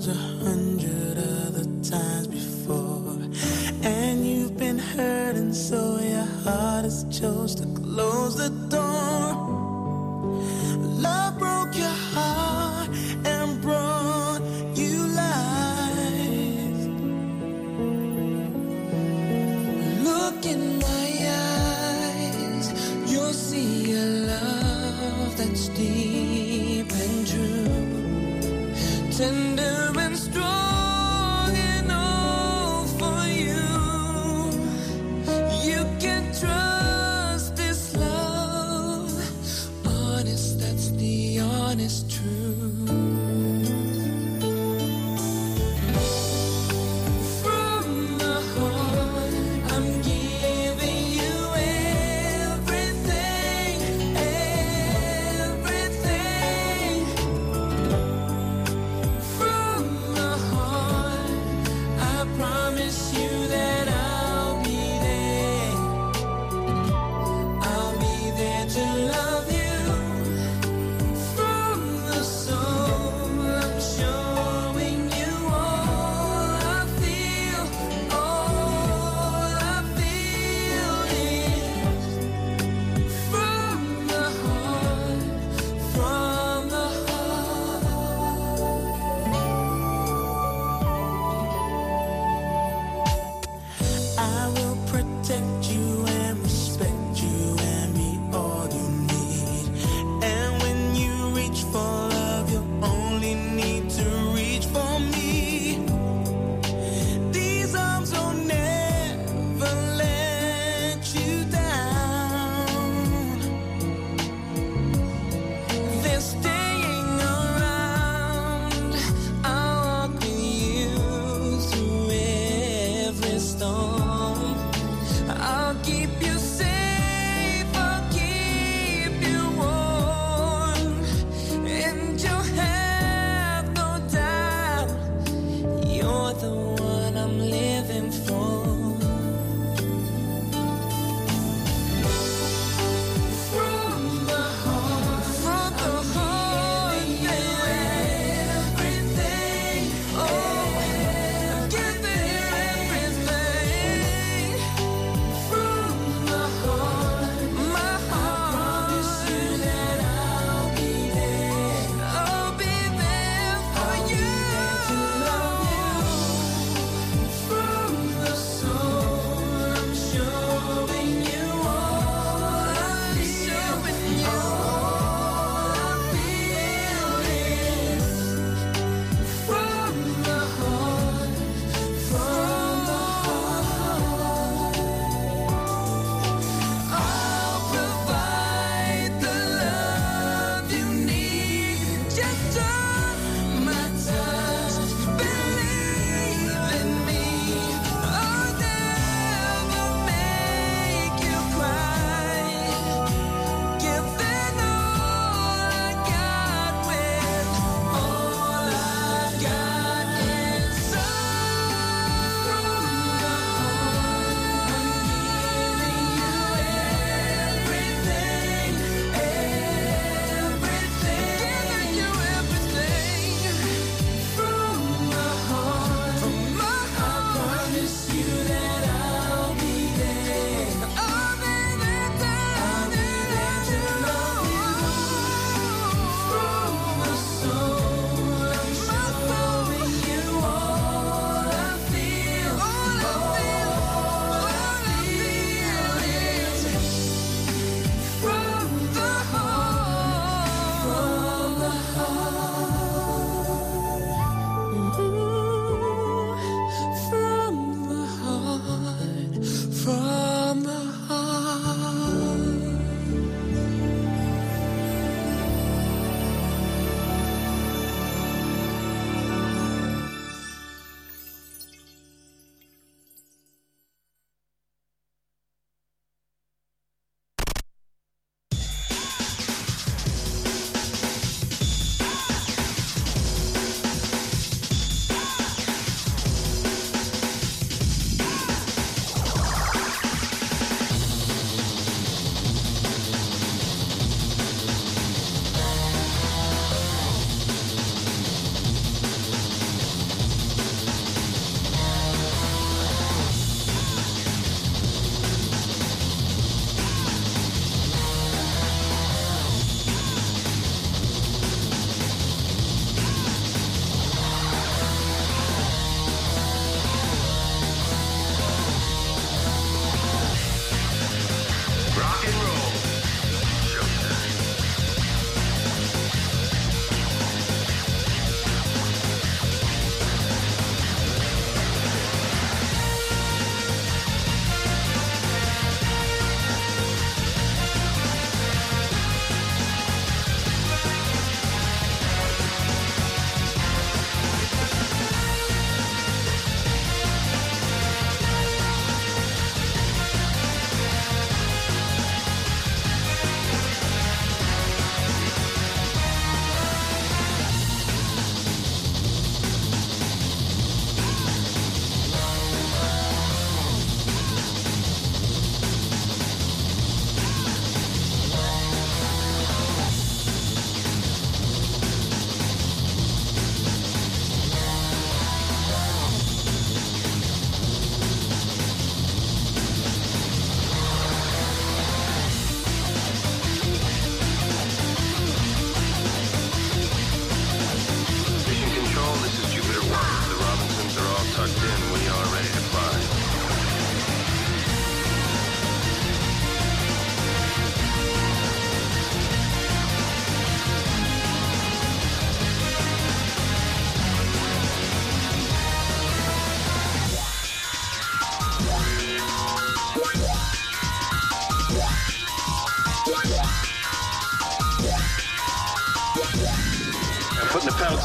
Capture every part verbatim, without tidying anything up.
a hundred other times before, and you've been hurting, so your heart has chose to close the door. Love broke your heart and brought you life. Look in my eyes, you'll see a love that's deep and true, tender and strong.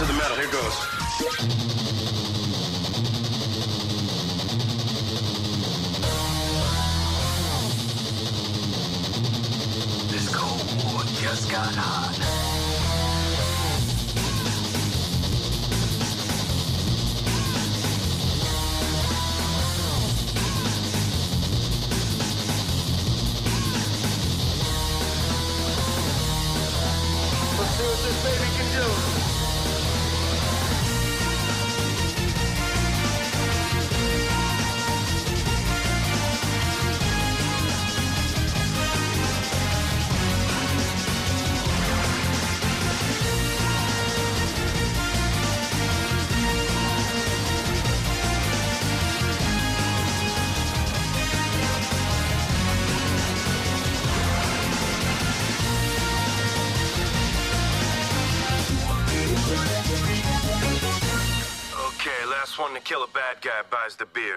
to the metal. Here goes. This Cold War just got hot. Let's see what this baby can do. Okay, last one to kill a bad guy buys the beer.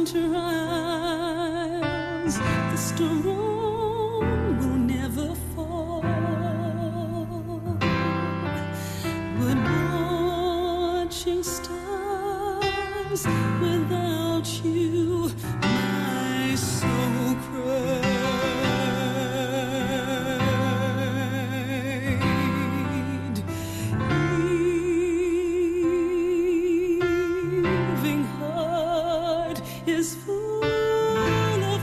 trials, the storm will never fall. But watching stars without you, my soul cried. Heaving heart is full of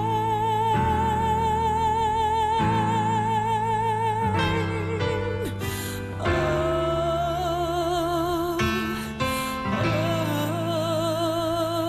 pain. Oh, oh,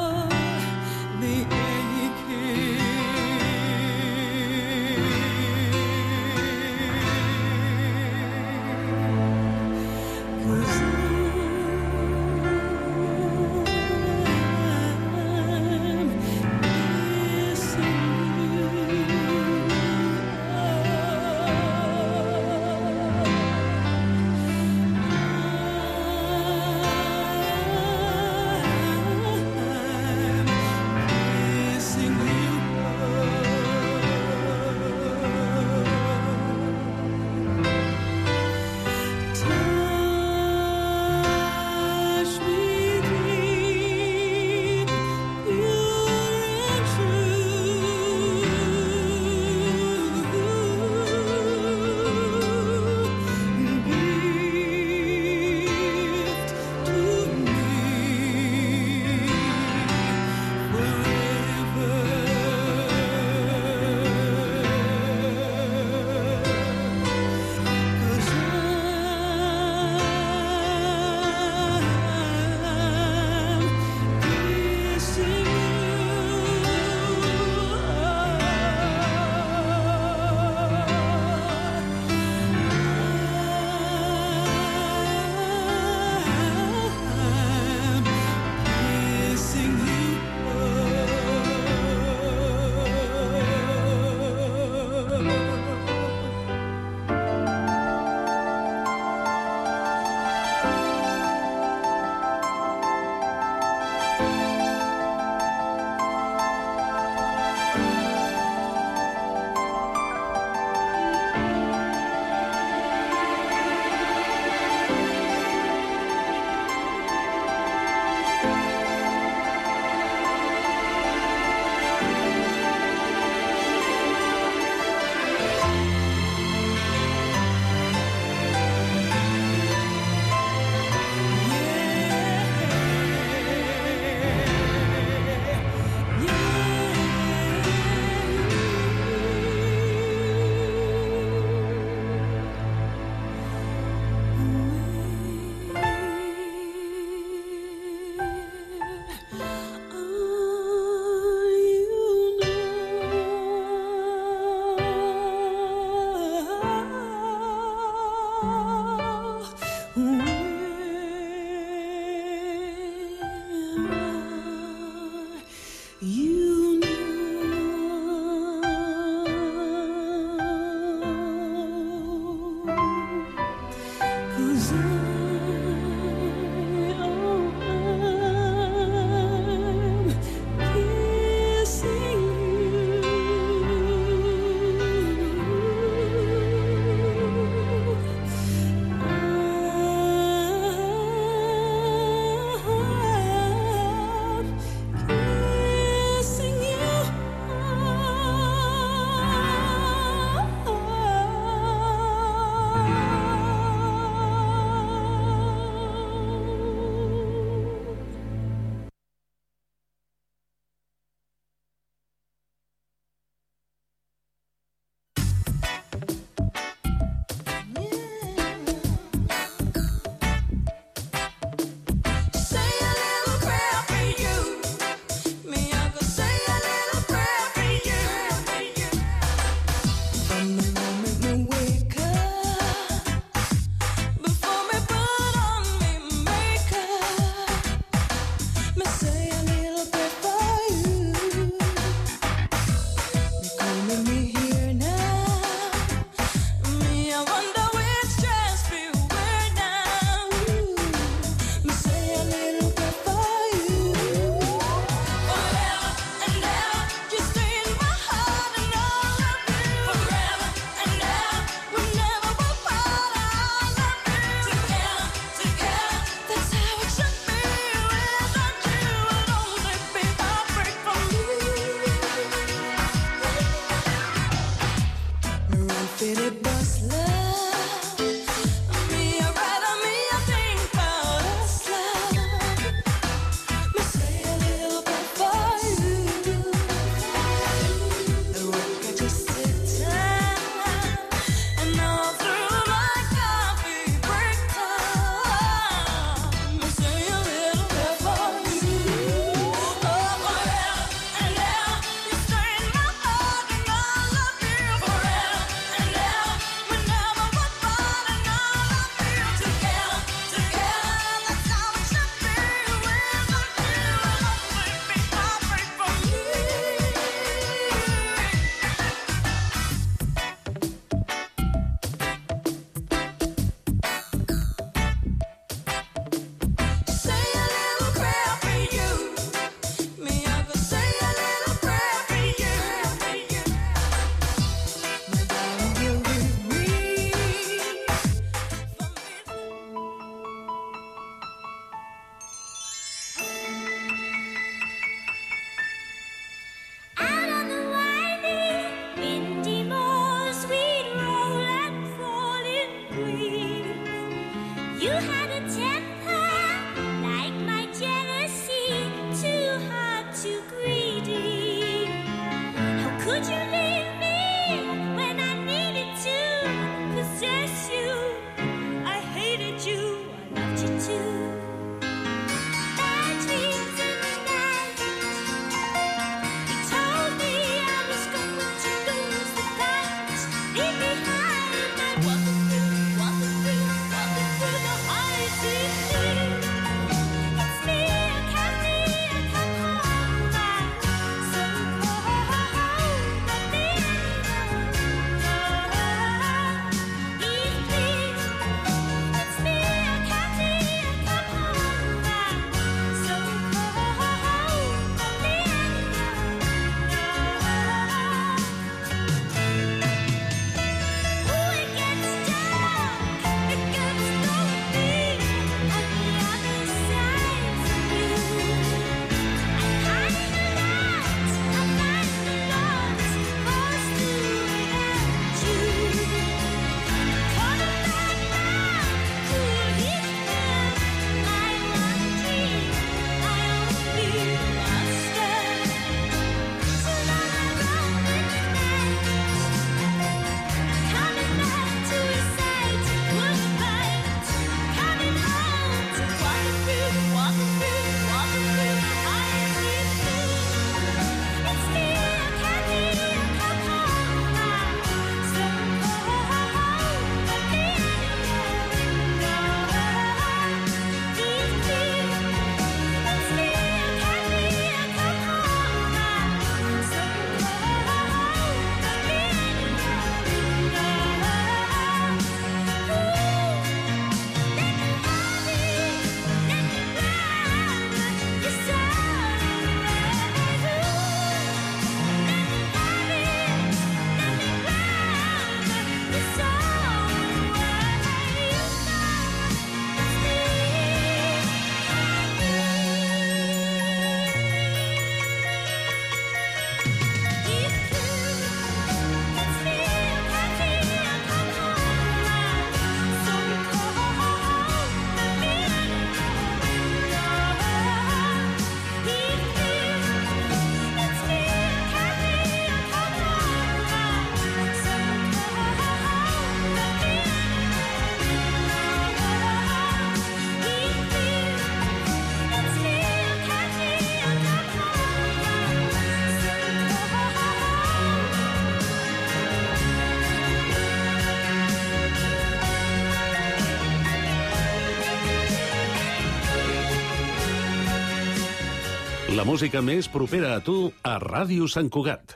La música més propera a tu a Ràdio Sant Cugat.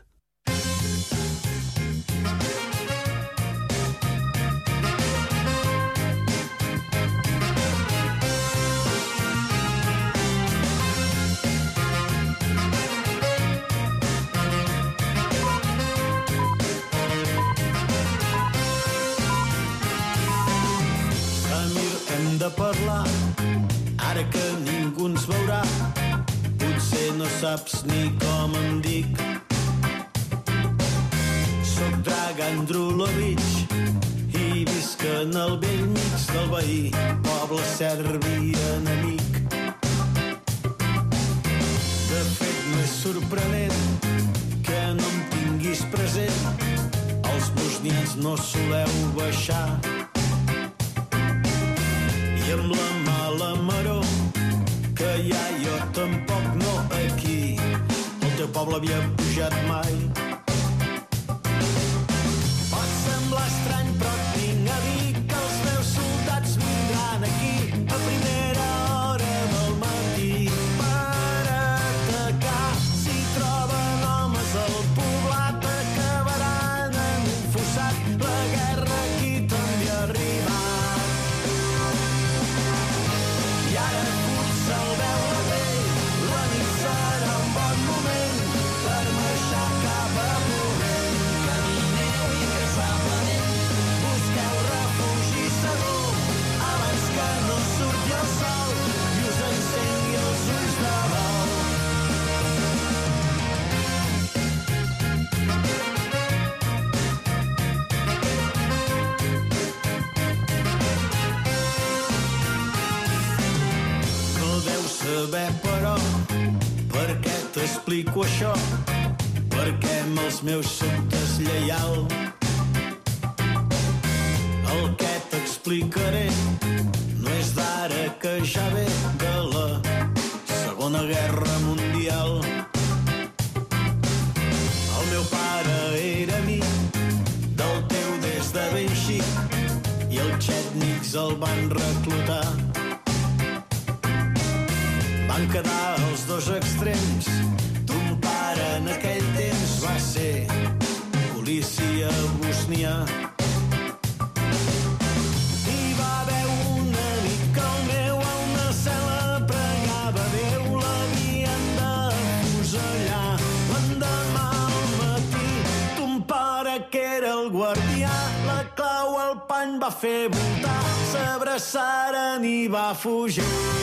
Samir, hem de parlar, ara que ningú ens veurà. Potser no saps ni com em dic. Soc Dragan Drulovic i visc en el vell mig del veí, poble serbi enemic. De fet, no és sorprenent que no em tinguis present. Els bosnians no soleu baixar. I amb la mala maror que ja jo tampoc no aquí, el teu poble havia pujat mai. Pot semblar estrany, però et vinc a dir que els meus soldats vindran aquí a primera hora del matí per atacar. Si troben homes al poblat acabaran en un fossat. La guerra aquí també ha arribat. I ara potser el veu la pell, la nit serà un bon moment per marxar cap a Ponent. Camineu incansablement, busqueu refugi segur abans que no surti el sol i us encengui els ulls de blau. No deus saber, però, per què t'explico això, perquè amb els meus soc deslleial. El que t'explicaré no és d'ara que ja ve de la Segona Guerra Mundial. El meu pare era amic del teu des de ben xic i els txètnics el van reclutar. Van quedar els dos extrems. Ton pare en aquell temps va ser policia bosnià. Hi va haver un amic que el meu a una cel·la pregava Déu, l'havien de fusellar. L'endemà al matí ton pare, que era el guardià, la clau al pany va fer voltar, s'abraçaren i va fugir.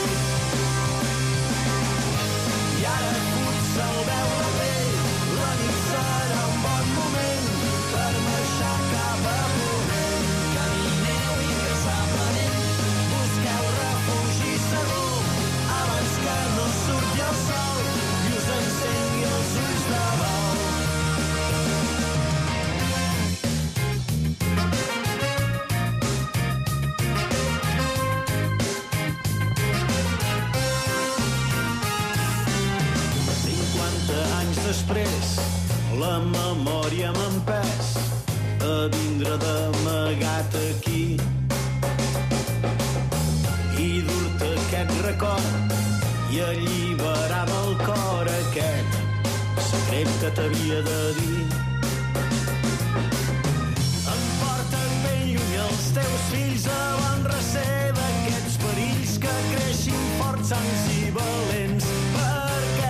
I ara fuig el veu la pell, la nit serà un bon moment per marxar cap a Ponent. Camineu incansablement, busqueu refugi segur abans que no surti el sol i us encengui els ulls de bou. Anys després, la memòria m'ha empès a vindre d'amagat aquí i dur-te aquest record i alliberar del cor aquest secret que t'havia de dir. Em porten ben lluny els teus fills a l'enrecer d'aquests perills, que creixin forts, sans i valents, perquè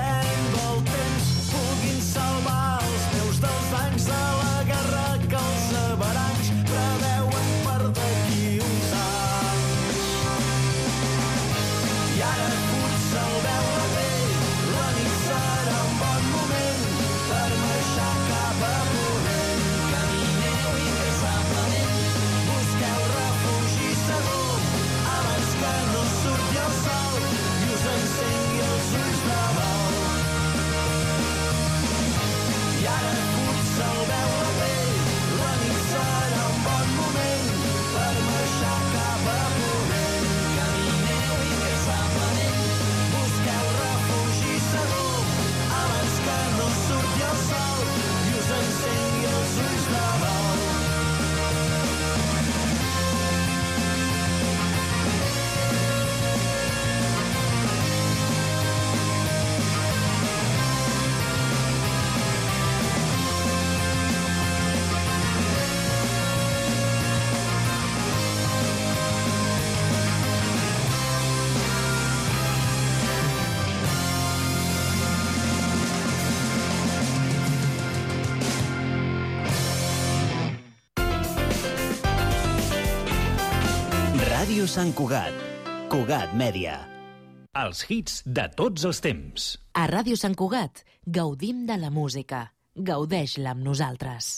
salvar els meus dels danys de la guerra que els averanys preveuen per d'aquí uns anys. I ara fuig el veu la pell, la nit serà un bon moment per marxar cap a Ponent. Camineu incansablement, busqueu refugi segur abans que no surti el sol i us encengui els ulls de bou. I ara fuig el veu la pell, la nit serà un bon moment per marxar cap a Ponent. Camineu incansablement, busqueu refugi segur abans que no surti el sol i us encengui els ulls de bou. Ràdio Sant Cugat, Cugat Mèdia. Els hits de tots els temps. A Ràdio Sant Cugat gaudim de la música. Gaudeix-la amb nosaltres.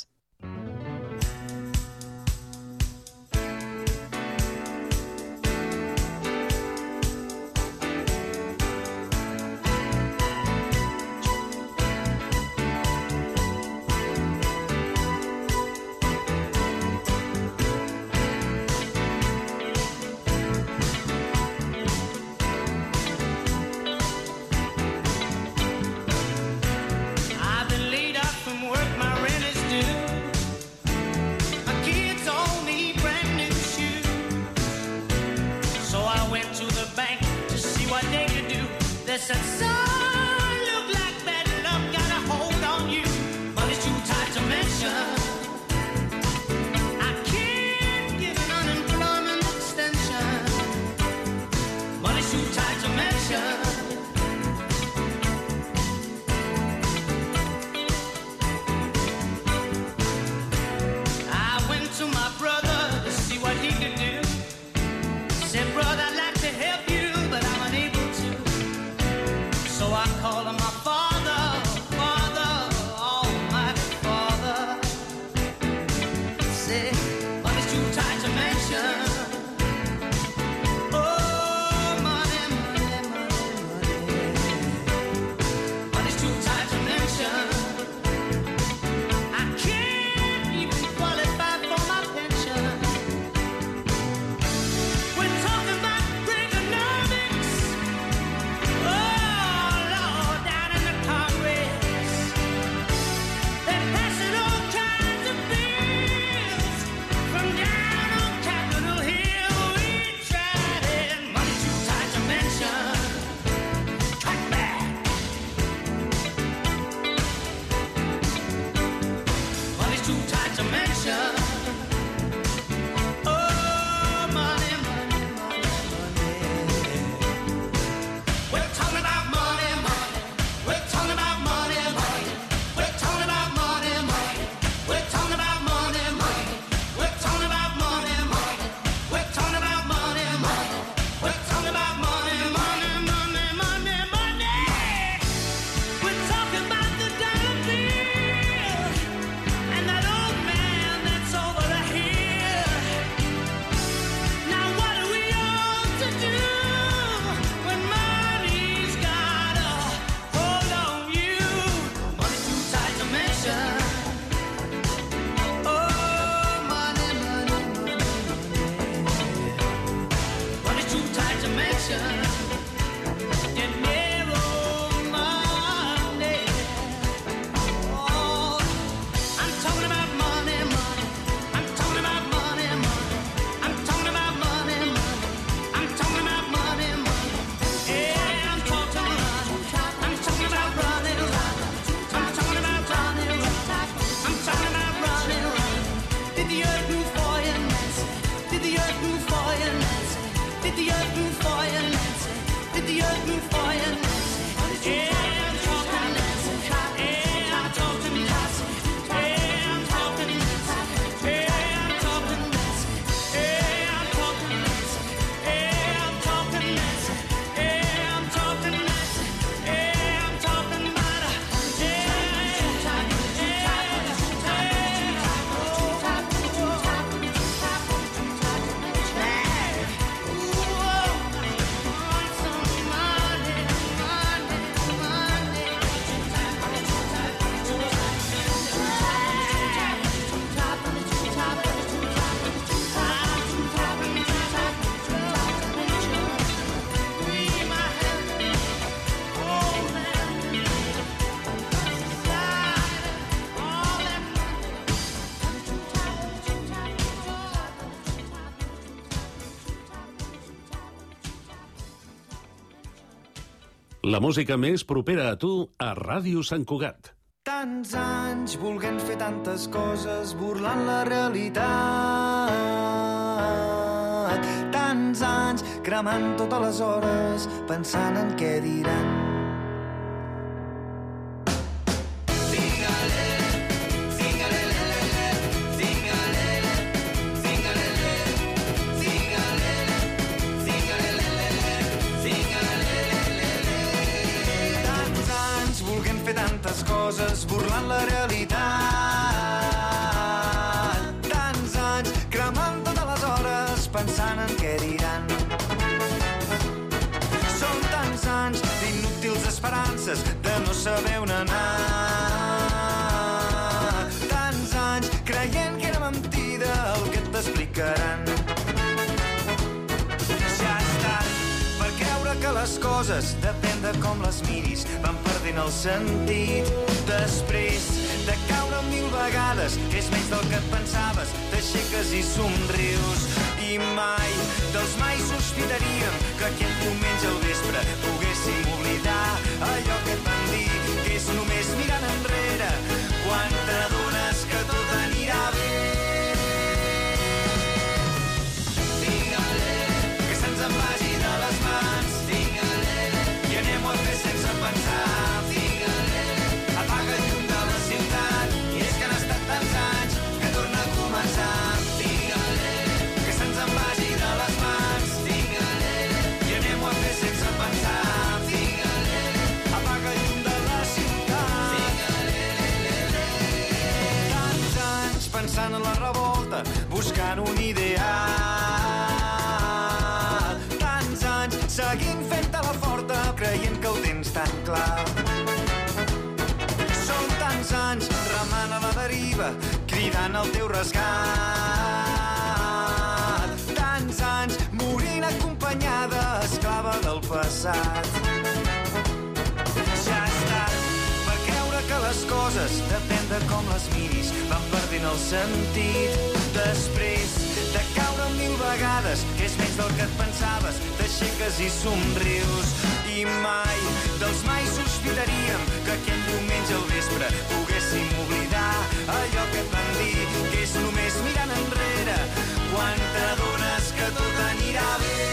Said, son, look like bad luck got a hold on you, but it's too tight to mention. I can't get an unemployment extension, but it's too tight to mention. I went to my brother to see what he could do. Said, brother, I'd like to help you, but I'm unable to. So I La música més propera a tu a Ràdio Sant Cugat. Tants anys volent fer tantes coses, burlant la realitat. Tants anys cremant totes les hores, pensant en què diran. Coses burlant la realitat. Tants anys cremant totes les hores, pensant en què diran. Són tants anys d'inútils esperances, de no saber on anar. Tants anys creient que era mentida el que t'explicaran. Ja és tard per creure que les coses, depèn de com les miris, van perdent el sentit. Després de caure mil vegades, que és menys del que et pensaves, t'aixeques i somrius. I mai, dels mai sospitaríem que aquell diumenge al vespre poguéssim oblidar allò que et van dir, que és només mirant enrere quan t'adones que tot anirà bé. Vinga-le, que se'ns en vagi de les mans. Vinga-le, i anem-ho a fer sense pensar. Apaga el llum de la ciutat, i és que han estat tants anys que torna a començar. Digue-le, que se'ns en vagi de les mans. Digue-le, i anem-ho a fer sense pensar. Digue-le, apaga el llum de la ciutat. Digue-le, tants anys pensant en la revolta, buscant un ideal. Tants anys seguint fent-te la forta, creient que ho tens tan clar. Tants anys remant a la deriva, cridant el teu rescat. Tants anys morint acompanyada, esclava del passat. Ja és tard per creure que les coses, depèn de com les miris, van perdent el sentit. Després de caure mil vegades, que és menys del que et pensaves, t'aixeques i somrius. I mai, dels mai sospitaríem que aquell diumenge al vespre poguéssim oblidar allò que et van dir, que és només mirant enrere quan t'adones que tot anirà bé.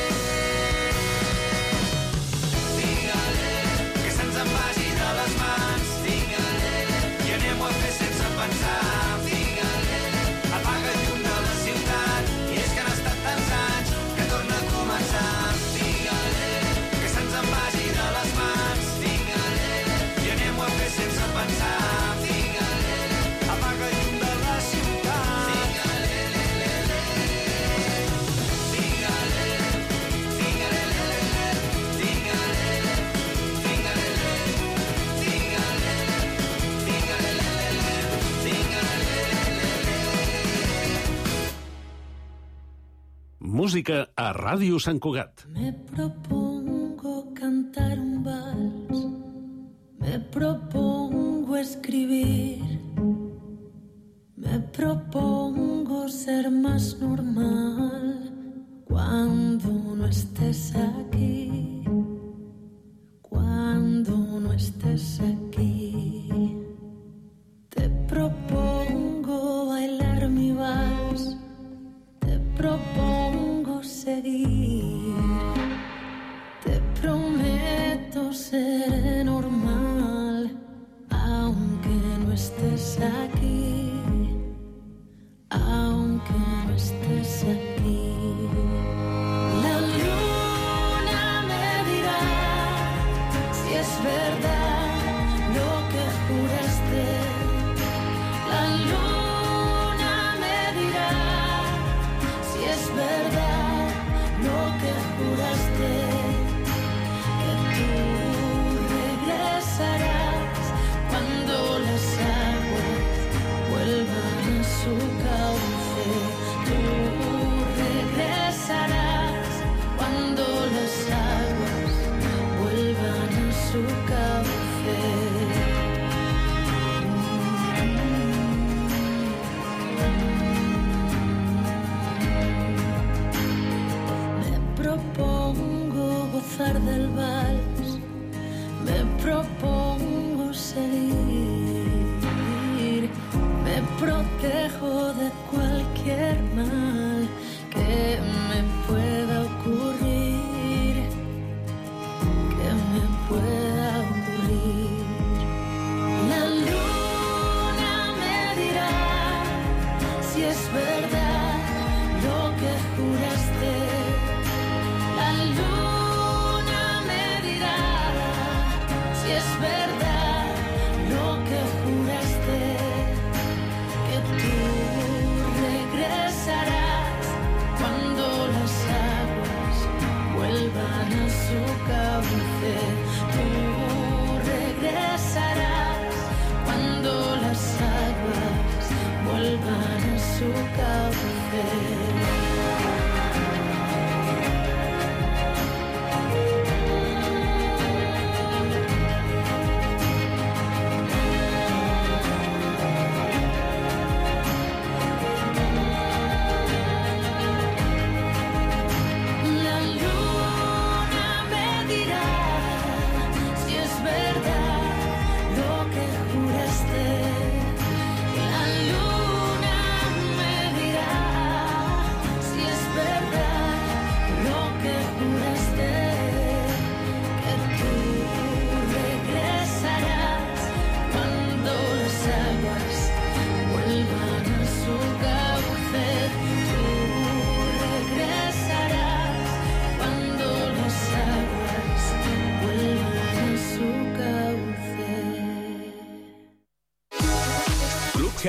Digue-le, que se'ns en vagi de les mans. Digue-le, i anem-ho a fer sense pensar. Digue-le, apaga el llum de la ciutat, i és que han estat tants anys que torna a començar. Se'ns en vagi de les mans. Digue-le, i anem-ho a fer sense pensar. Digue-le, apaga el llum de la ciutat. Digue-le, digue-le, digue-le, digue-le, Música a Ràdio Sant Cugat. Me propongo cantar un vals, me propongo escribir, me propongo ser más normal cuando no estés aquí, cuando no estés aquí. Te propongo bailar mi vals, te propongo seguir, te prometo ser normal, aunque no estés aquí, aunque no estés aquí. La luna me dirá si es verdad lo que juraste. La luna me dirá si es verdad lo que juraste, que tú regresarás cuando las aguas vuelvan a su cauce. Tú regresarás cuando las aguas vuelvan a su cauce. Me propongo gozar del vals,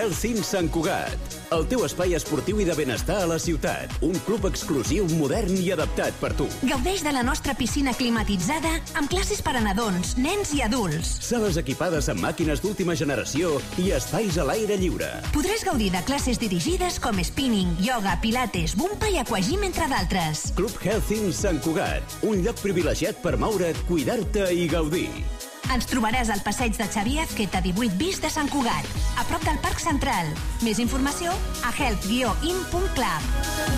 Helsing Sant Cugat. El teu espai esportiu i de benestar a la ciutat. Un club exclusiu, modern i adaptat per tu. Gaudeix de la nostra piscina climatitzada amb classes per a nadons, nens i adults. Sales equipades amb màquines d'última generació i espais a l'aire lliure. Podràs gaudir de classes dirigides com spinning, yoga, pilates, bumpa i aquagym, entre d'altres. Club Helsing Sant Cugat. Un lloc privilegiat per moure't, cuidar-te i gaudir. Ens trobaràs al passeig de Xavier Azqueta divuit bis de Sant Cugat, a prop del Parc Central. Més informació a health guió in punt club.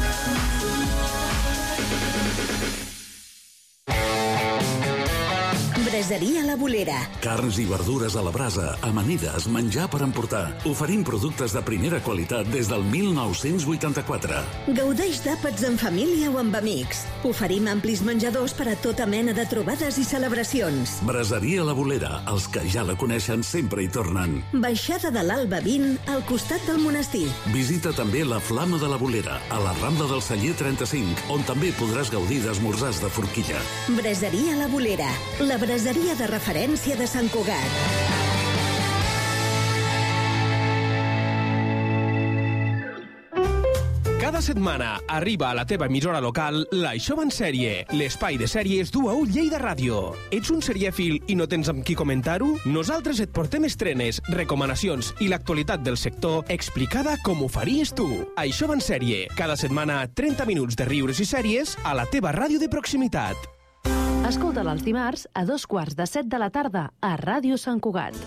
Braseria La Bolera. Carns i verdures a la brasa, amanides, menjar per emportar. Oferim productes de primera qualitat des del mil nou-cents vuitanta-quatre. Gaudeix d'àpats en família o amb amics. Oferim amplis menjadors per a tota mena de trobades i celebracions. Braseria La Bolera. Els que ja la coneixen sempre hi tornen. Baixada de l'Alba vint, al costat del monestir. Visita també la Flama de la Bolera, a la Rambla del Celler trenta-cinc, on també podràs gaudir d'esmorzars de forquilla. Braseria La Bolera. La braseria de referència de Sant Cugat. Cada setmana arriba a la teva emissora local l'Això va en sèrie, l'espai de sèries d'U A U Lleida Ràdio. Ets un serièfil i no tens amb qui comentar-ho? Nosaltres et portem estrenes, recomanacions i l'actualitat del sector explicada com ho faries tu. Això va en sèrie, cada setmana trenta minuts de riures i sèries a la teva ràdio de proximitat. Escolta'l els dimarts a dos quarts de set de la tarda a Ràdio Sant Cugat.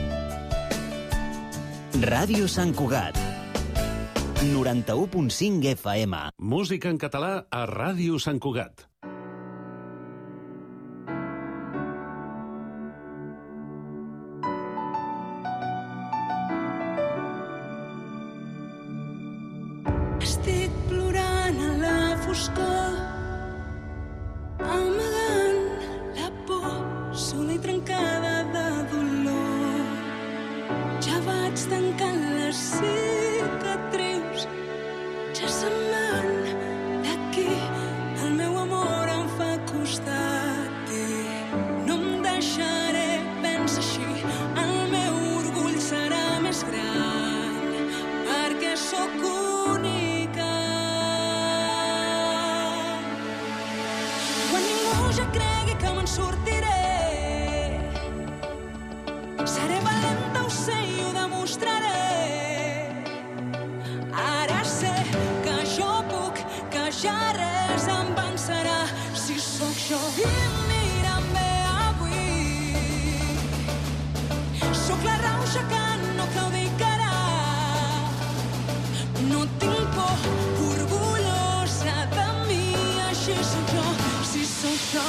Ràdio Sant Cugat. noranta-u punt cinc F M. Música en català a Ràdio Sant Cugat. Estic plorant a la foscor, amagant la por sola i trencada de dolor. Ja vaig tancant les cicatrius, ja se'n van d'aquí. El meu amor em fa costat i no em deixaré, pensa així. El meu orgull serà més gran perquè sóc única. Quan ningú ja cregui que me'n sortiré, seré valenta, ho sé i ho demostraré. Ara sé que jo puc, que ja res em vencerà si sóc jo. I mira'm bé avui, sóc la rauxa que no claudicarà. No tinc por, orgullosa de mi, així sóc jo, si sóc jo.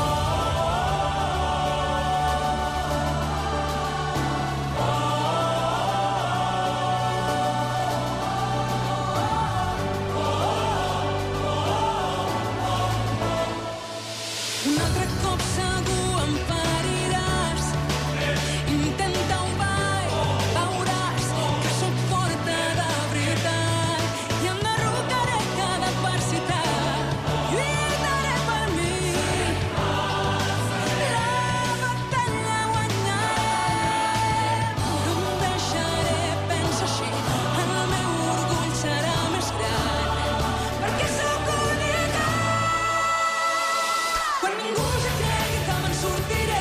Un altre cop segur em feriràs. Intenta-ho, vai, veuràs que sóc forta de veritat i em derrotaré cada adversitat. Lluitaré per mi, la batalla guanyaré. No em deixaré, pensa així, el meu orgull serà més gran perquè sóc única. Quan ningú ja cregui que me'n sortiré,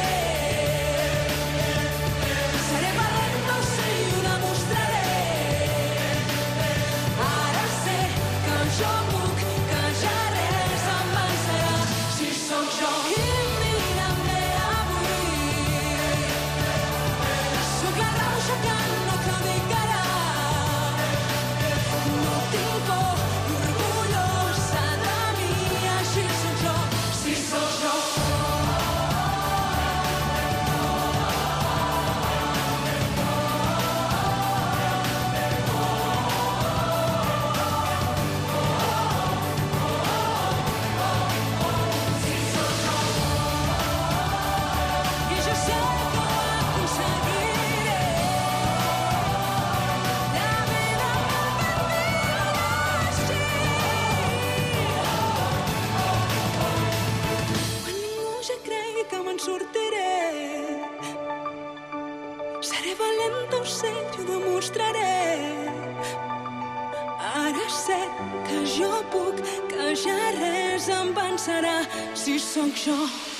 seré valenta, ho sé i ho demostraré. Ara sé que jo puc, que ja res em vencerà si sóc jo. I mira'm bé avui, sóc la rauxa que no claudicarà. No tinc por, orgullosa de mi, així sóc jo, si sóc jo. I jo sé que ho aconseguiré. La vida m'ha així. Quan ningú ja cregui que me'n sortiré, seré valenta, ho ho sé, t'ho demostraré. Ara sé que jo puc, que ja res em vencerà si sóc jo.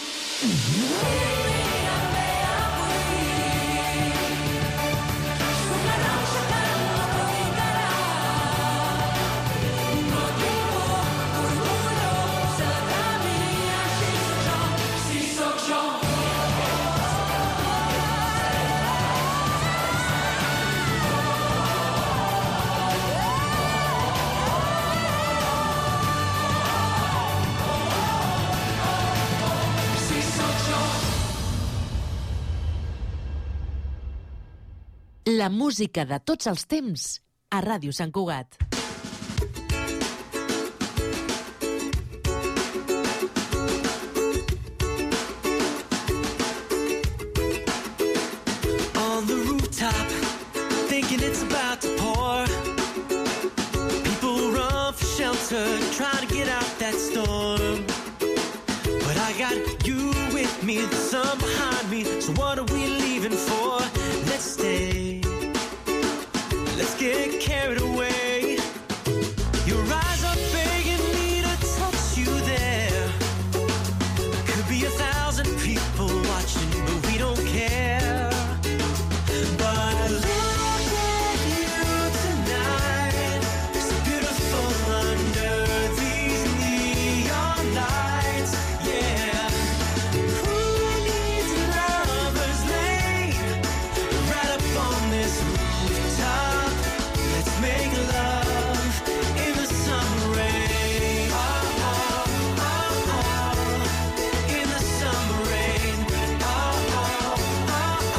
La música de tots els temps a Ràdio Sant Cugat. On the rooftop, thinking it's about to pour. People run for shelter, trying to get out that storm. But I got you with me, the sun behind me, so what are we leaving for? Let's stay. Let's get carried away. Your eyes are begging me to touch you there. Could be a thousand people watching, but we don't care. But look at you tonight, so beautiful under these neon lights. Yeah. Who needs Lover's Lane? Right up on this rooftop. Let's make love in the summer rain. Oh, oh, oh, oh. In the summer rain. Oh, oh, oh,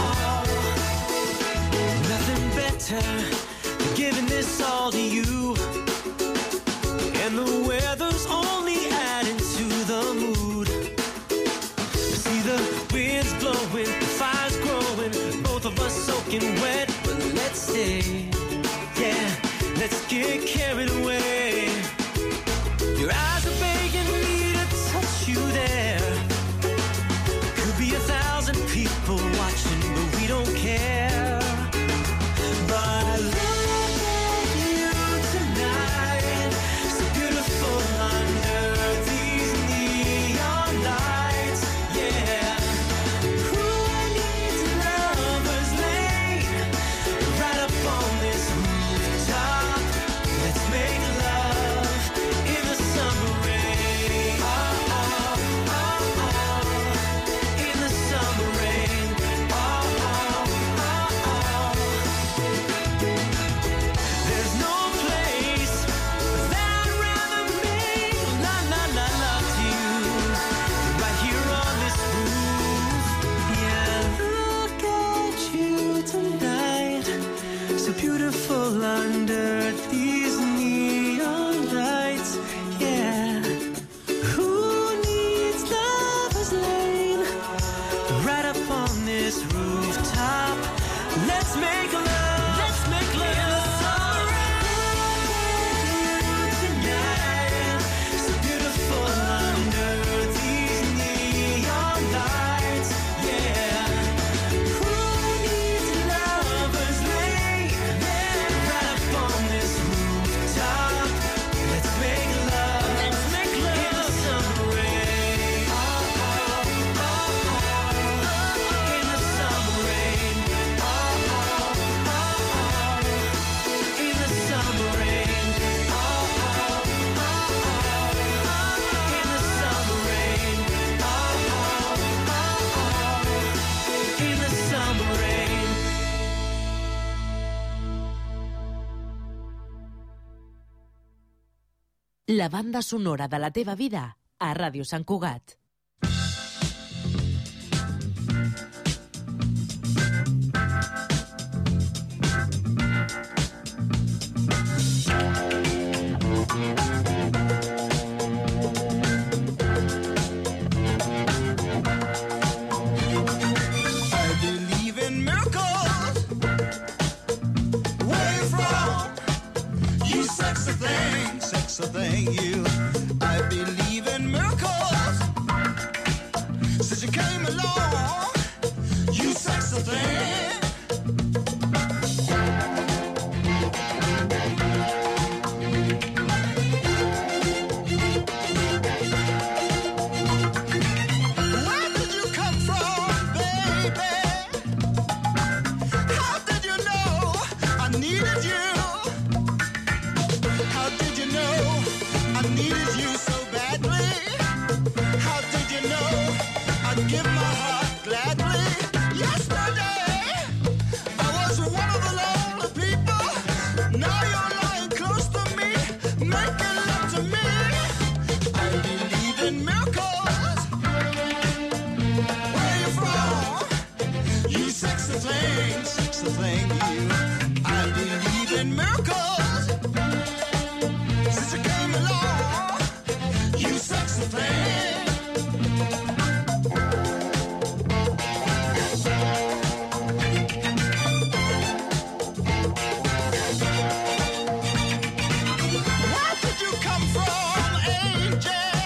oh. Nothing better than giving this all to you. And the weather's only adding to the mood. See the wind's blowing, the fire's growing, both of us soaking wet. But let's stay. Yeah, let's get carried away. Your eyes are begging me to touch you there. Could be a thousand people watching, but we don't care. But look at you tonight, so beautiful under these neon lights. Yeah. Who needs Lover's Lane? Right up on this rooftop. Let's make love in the summer rain. Oh, oh, oh, oh. In the summer rain. Oh, oh, oh, oh. There's no place that I'd rather make la la la love to you than right here on this roof. Yeah, look at you tonight, so beautiful under these neon lights. Yeah, who needs Lover's Lane? Right up on this rooftop. Let's make love. Let's make love in the summer rain. Tonight, so beautiful under these neon lights. Yeah, who needs Lover's Lane? Right up on this rooftop. Let's make love. Let's make love in the summer rain. Oh, oh, oh, oh. In the summer rain. Oh, oh, oh, oh. In the summer rain. Oh, oh, oh, oh. In the summer rain. Oh, oh, oh, oh. In the summer rain. La banda sonora de la teva vida a Ràdio Sant Cugat. I believe in miracles. Where you from? You sexy thing, sexy thing, you. I believe in miracles. give my heart gladly. Yesterday, I was one of the lonely people. Now you're lying close to me, making love to me. I believe in miracles. Where you from? You sexy thing, sexy thing, you. I believe in miracles. Since you came along, you sexy thing. Where did you come from, angel?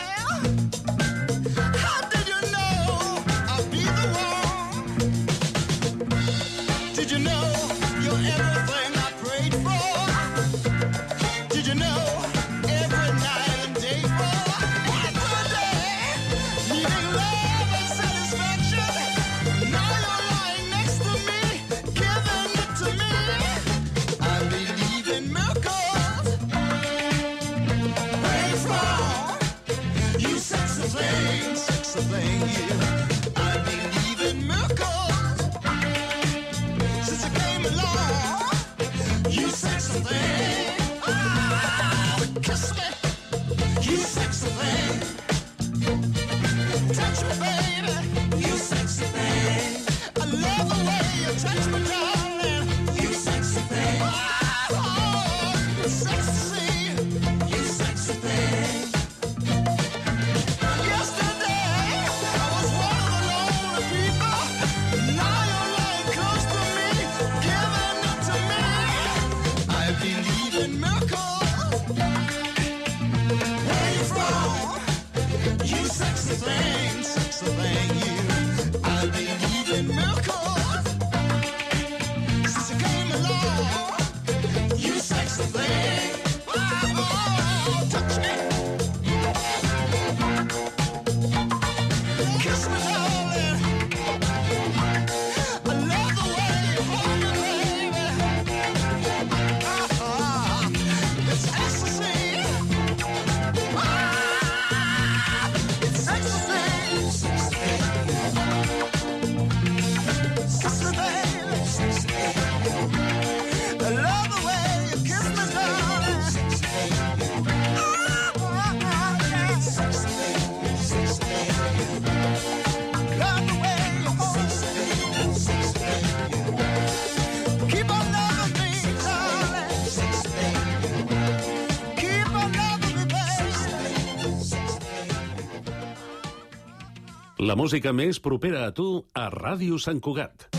How did you know I'd be the one? Did you know you're everything I prayed for? Did you know every night and day for? Every day, needing love and satisfaction. Now you're lying next to me, giving it to me. I believe in miracles. Where you from? You sexy thing, sexy thing, you. I believe in miracles. Since you came along, you sexy thing. Ah, kiss me, you sexy thing. Touch me, baby, you sexy thing. I love the way you touch me, darling. You sexy thing. Oh, sexy, you sexy thing. Yesterday, I was one of the lonely people. Now you're lying close to me, giving it to me. I believe in miracles. Where you from? You sexy thing, sexy thing, you. I believe in miracles. Since you came along, you sexy thing. Oh, touch me. Kiss me, darling. I love the way you hold me, baby. Ah, it's ecstasy. Ah, it's ecstasy. Sexy baby, sexy baby. I love the way you kiss me, darling. Ah, ah, yeah. Sexy baby, sexy baby. Love the way you hold me. Sexy baby. Keep on loving me, darling. Sexy baby. Keep on loving me, baby. La música més propera a tu a Ràdio Sant Cugat.